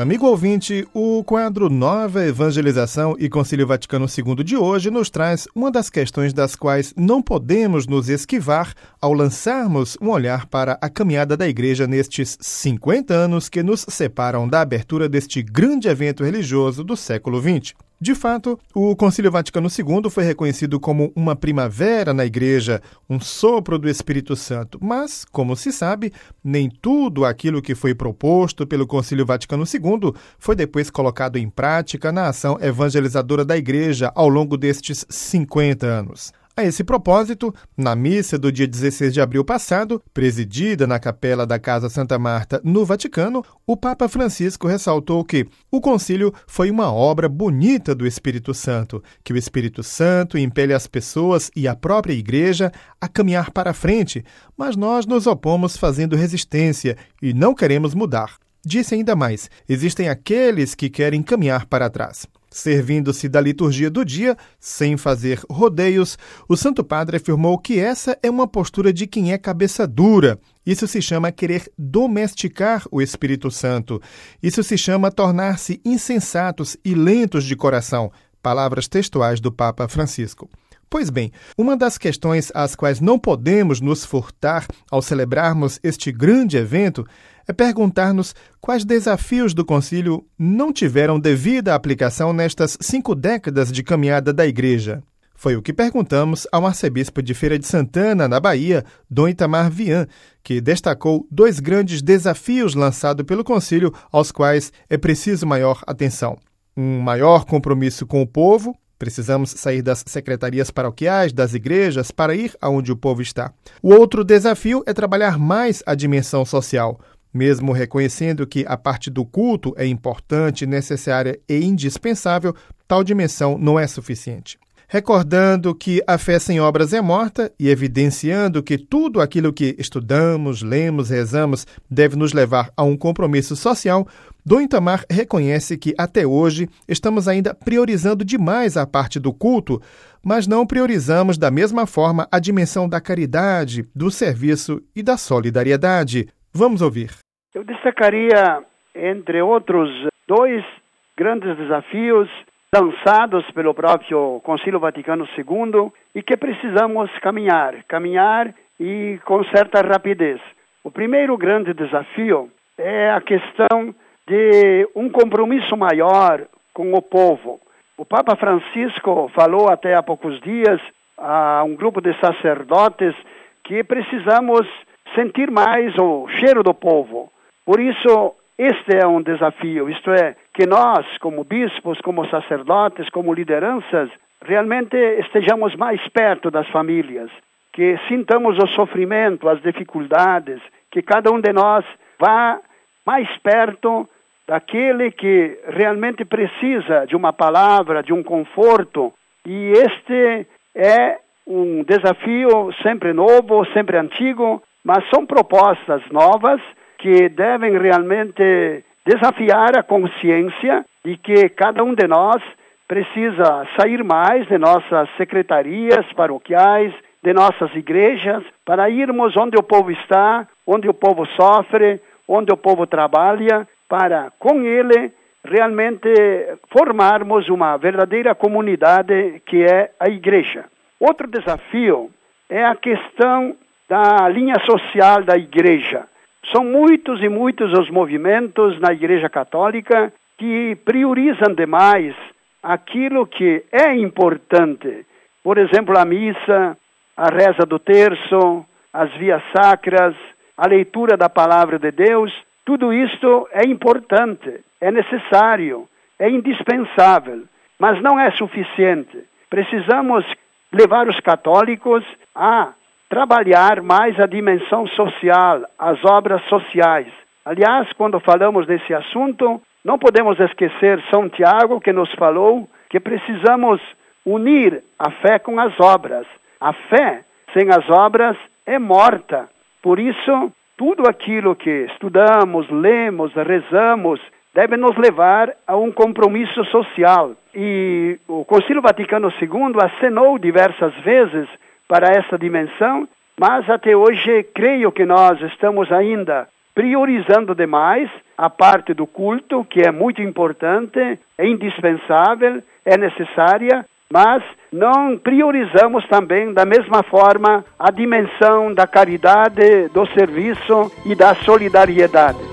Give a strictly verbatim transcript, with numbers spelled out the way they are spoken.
Amigo ouvinte, o quadro Nova Evangelização e Concílio Vaticano segundo de hoje nos traz uma das questões das quais não podemos nos esquivar ao lançarmos um olhar para a caminhada da Igreja nestes cinquenta anos que nos separam da abertura deste grande evento religioso do século vinte. De fato, o Concílio Vaticano segundo foi reconhecido como uma primavera na Igreja, um sopro do Espírito Santo. Mas, como se sabe, nem tudo aquilo que foi proposto pelo Concílio Vaticano segundo foi depois colocado em prática na ação evangelizadora da Igreja ao longo destes cinquenta anos. A esse propósito, na missa do dia dezesseis de abril passado, presidida na capela da Casa Santa Marta, no Vaticano, o Papa Francisco ressaltou que o concílio foi uma obra bonita do Espírito Santo, que o Espírito Santo impele as pessoas e a própria Igreja a caminhar para frente, mas nós nos opomos fazendo resistência e não queremos mudar. Disse ainda mais, existem aqueles que querem caminhar para trás. Servindo-se da liturgia do dia, sem fazer rodeios, o Santo Padre afirmou que essa é uma postura de quem é cabeça dura. Isso se chama querer domesticar o Espírito Santo. Isso se chama tornar-se insensatos e lentos de coração. Palavras textuais do Papa Francisco. Pois bem, uma das questões às quais não podemos nos furtar ao celebrarmos este grande evento é perguntar-nos quais desafios do concílio não tiveram devida aplicação nestas cinco décadas de caminhada da Igreja. Foi o que perguntamos ao arcebispo de Feira de Santana, na Bahia, Dom Itamar Vian, que destacou dois grandes desafios lançados pelo concílio aos quais é preciso maior atenção. Um maior compromisso com o povo. Precisamos sair das secretarias paroquiais, das igrejas, para ir aonde o povo está. O outro desafio é trabalhar mais a dimensão social. Mesmo reconhecendo que a parte do culto é importante, necessária e indispensável, tal dimensão não é suficiente. Recordando que a fé sem obras é morta e evidenciando que tudo aquilo que estudamos, lemos, rezamos deve nos levar a um compromisso social, Dom Itamar reconhece que, até hoje, estamos ainda priorizando demais a parte do culto, mas não priorizamos da mesma forma a dimensão da caridade, do serviço e da solidariedade. Vamos ouvir. Eu destacaria, entre outros, dois grandes desafios lançados pelo próprio Concílio Vaticano segundo e que precisamos caminhar, caminhar e com certa rapidez. O primeiro grande desafio é a questão de um compromisso maior com o povo. O Papa Francisco falou até há poucos dias a um grupo de sacerdotes que precisamos sentir mais o cheiro do povo. Por isso, este é um desafio, isto é, que nós, como bispos, como sacerdotes, como lideranças, realmente estejamos mais perto das famílias, que sintamos o sofrimento, as dificuldades, que cada um de nós vá mais perto daquele que realmente precisa de uma palavra, de um conforto. E este é um desafio sempre novo, sempre antigo, mas são propostas novas que devem realmente desafiar a consciência de que cada um de nós precisa sair mais de nossas secretarias paroquiais, de nossas igrejas, para irmos onde o povo está, onde o povo sofre, onde o povo trabalha, para, com ele, realmente formarmos uma verdadeira comunidade que é a igreja. Outro desafio é a questão da linha social da igreja. São muitos e muitos os movimentos na Igreja Católica que priorizam demais aquilo que é importante. Por exemplo, a missa, a reza do terço, as vias sacras, a leitura da Palavra de Deus. Tudo isto é importante, é necessário, é indispensável, mas não é suficiente. Precisamos levar os católicos a trabalhar mais a dimensão social, as obras sociais. Aliás, quando falamos desse assunto, não podemos esquecer São Tiago, que nos falou que precisamos unir a fé com as obras. A fé sem as obras é morta. Por isso, tudo aquilo que estudamos, lemos, rezamos, deve nos levar a um compromisso social. E o Concílio Vaticano segundo acenou diversas vezes para essa dimensão, mas até hoje creio que nós estamos ainda priorizando demais a parte do culto, que é muito importante, é indispensável, é necessária, mas não priorizamos também da mesma forma a dimensão da caridade, do serviço e da solidariedade.